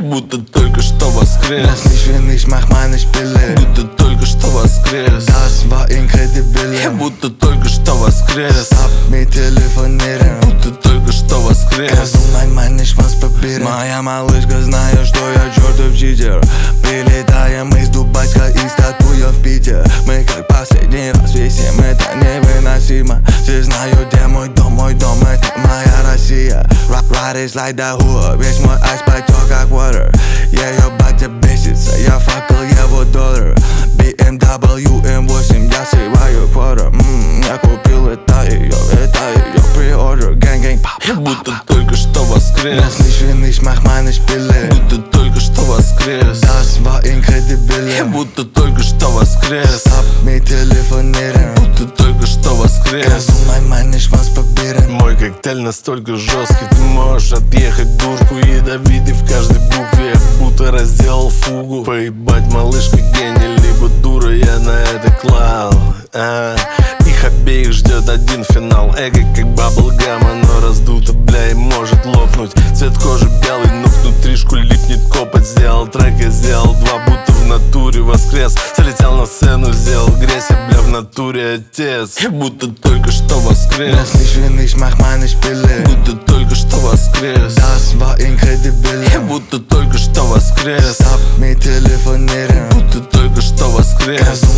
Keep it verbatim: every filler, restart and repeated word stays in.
Будто только что воскрес. Lass mich für ich mach meine Spiele. Будто только что воскрес. Das war incredible. Я будто только что воскрес. Hab mit telefonieren. Будто только что воскрес. Kannst du mein Mann nicht was probieren? Моя малышка знает, что я чертов читер. Прилетаем из Дубайска и статуя в Питер. Мы как последний раз висим, это невыносимо. Все знают, где мой дом, мой дом, это моя Россия. Riders like the hood, весь мой айс потек как water. Ее батя бесится, я факел его доллар. би эм дабл ю эм восемь, я сливаю квадр. Ммм, я купил это ее, это ее приордер. Gang-gang, пап. Я будто только что воскрес. Lass mich für ich mach meine Spiele. Будто только что воскрес. Das war incredible. Я будто только что воскрес. Hab mit telefonieren. Будто только что воскрес. Kannst du mein Mann nicht was probieren? Мой коктейль настолько жесткий, ты можешь отъехать дурку. Ядовитый в каждой букве, я будто разделал фугу. Поебать, малышка гений, либо дура, я на это клал. а, Их обеих ждет один финал. Эго как баблгам, оно раздуто, бля, и может лопнуть. Цвет кожи белый, но внутришку липнет копоть. Сделал трек, я сделал два, будто в натуре воскрес. Залетел на сцену, сделал грязь, я, бля, в натуре отец. Я будто только что воскрес. Lass mich für ich mach meine Spiele. Будто только что воскрес. Das war incredible. Я будто только что воскрес. Hab mit telefonieren. Будто только что воскрес.